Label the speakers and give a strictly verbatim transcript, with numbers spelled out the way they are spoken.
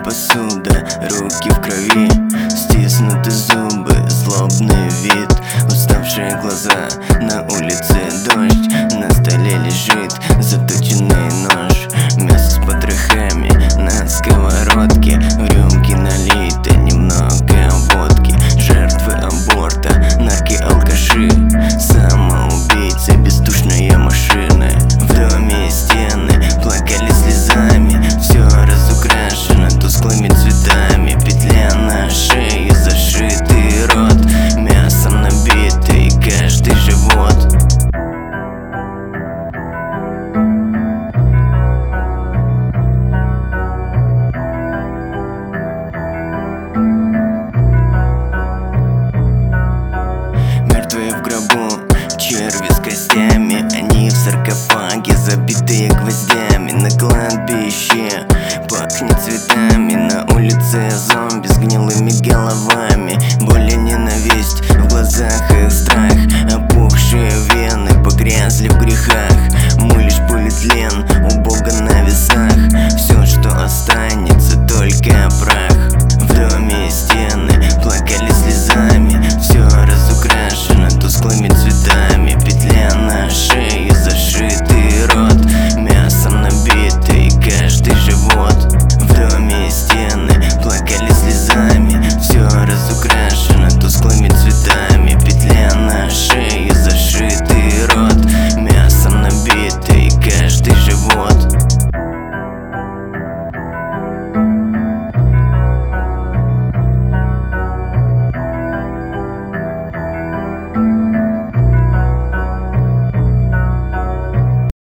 Speaker 1: посуда, руки в крови, стиснуты зубы, злобный вид, уставшие глаза. На улице дождь, на столе лежит заточенный нож, мясо с потрохами на сковородке, в рюмке налито немного водки. Жертвы аборта, нарки-алкаши, самоубийцы, бездушная машина. В доме стены плакали слезами, все разукрашено тусклыми цветами. Петля на шее, зашитый рот, мясом набитый каждый живот. Мертвые в гробу, черви с костями, они в саркофаге, забитые гвоздями. На кладбище пахнет цветами, на улице зомби с гнилыми головами. Боль и ненависть, в глазах их страх, опухшие вены погрязли в грехах. Мы лишь политлен, у Бога на весах, все, что останется, только прах. В доме стены плакали слезами, все разукрашено тусклыми цветами. Петля на шее, зашитый рот, мясом набитый каждый живот. В доме стены плакали слезами, все разукрашено тусклыми цветами.